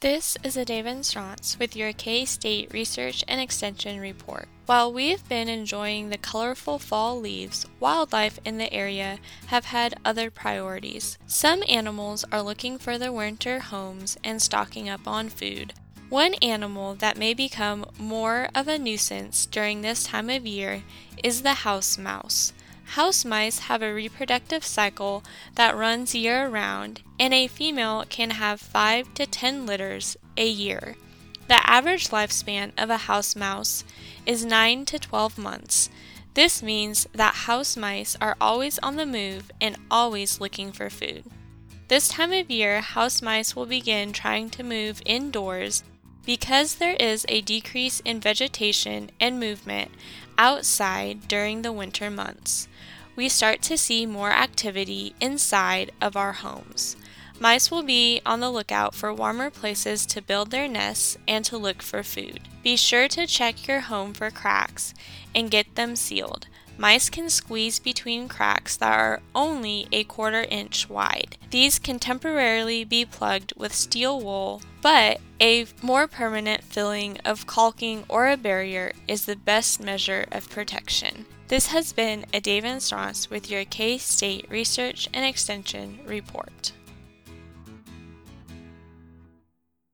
This is a Dave and Strauss with your K-State Research and Extension Report. While we've been enjoying the colorful fall leaves, wildlife in the area have had other priorities. Some animals are looking for their winter homes and stocking up on food. One animal that may become more of a nuisance during this time of year is the house mouse. House mice have a reproductive cycle that runs year-round, and a female can have 5 to 10 litters a year. The average lifespan of a house mouse is 9 to 12 months. This means that house mice are always on the move and always looking for food. This time of year, house mice will begin trying to move indoors because there is a decrease in vegetation and movement outside during the winter months. We start to see more activity inside of our homes. Mice will be on the lookout for warmer places to build their nests and to look for food. Be sure to check your home for cracks and get them sealed. Mice can squeeze between cracks that are only a 1/4 inch wide. These can temporarily be plugged with steel wool, but a more permanent filling of caulking or a barrier is the best measure of protection. This has been a Dave and Strauss with your K-State Research and Extension Report.